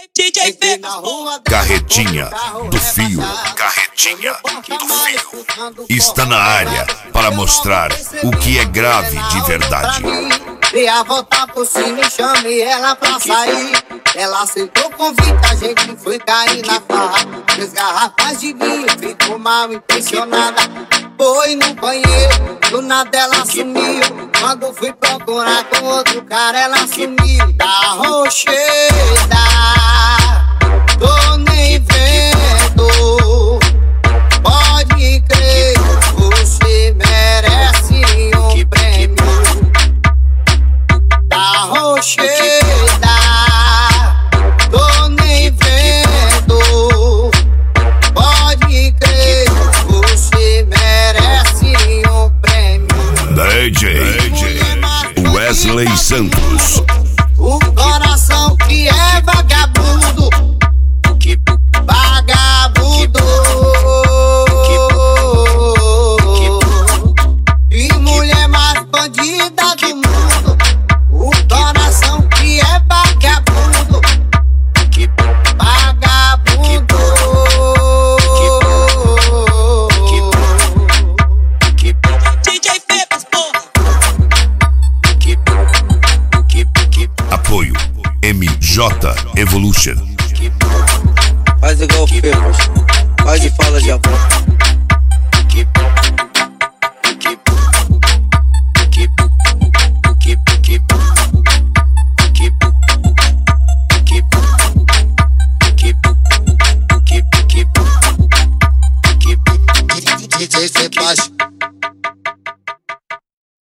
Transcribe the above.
DJ Fê. Carretinha do Fio, Carretinha do Fio está na área para mostrar o que é grave de verdade. Dei a volta por cima e chamei ela pra sair. Ela aceitou o convite, a gente foi cair na farra. 3 garrafas de vinho, ficou mal impressionada. Foi no banheiro, do nada ela sumiu. Quando fui procurar com outro cara, ela sumiu. Da rocheira, tô nem vendo. Pode crer, você merece um prêmio. Da rocheira, tô nem vendo. Pode crer, você merece um prêmio. DJ Wesley Santos. O coração que é vagabundo, vagabundo. E mulher mais bandida do mundo. O coração que é vagabundo, vagabundo. DJ Fê, porra. Apoio MJ Evolution. Faz igual o Fê, faz e fala de amor.